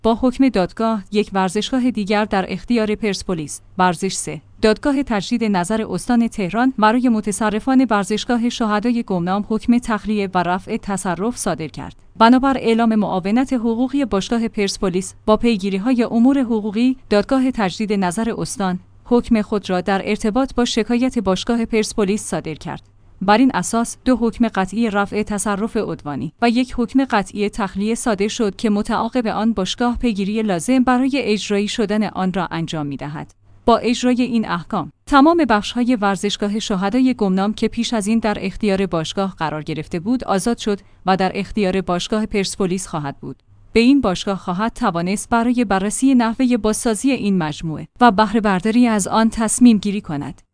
با حکم دادگاه، یک ورزشگاه دیگر در اختیار پرسپولیس. ورزش 3. دادگاه تجدید نظر استان تهران برای متصرفان ورزشگاه شهدای گمنام حکم تخلیه و رفع تصرف صادر کرد. بنابر اعلام معاونت حقوقی باشگاه پرسپولیس با پیگیری‌های امور حقوقی، دادگاه تجدید نظر استان حکم خود را در ارتباط با شکایت باشگاه پرسپولیس صادر کرد. بر این اساس 2 حکم قطعی رفع تصرف عدوانی و 1 حکم قطعی تخلیه صادر شد که متعاقب آن باشگاه پیگیری لازم برای اجرایی شدن آن را انجام می‌دهد. با اجرای این احکام، تمام بخش‌های ورزشگاه شهدای گمنام که پیش از این در اختیار باشگاه قرار گرفته بود، آزاد شد و در اختیار باشگاه پرسپولیس خواهد بود. به این باشگاه خواهد توانست برای بررسی نحوه بازسازی این مجموعه و بهره برداری از آن تصمیم گیری کند.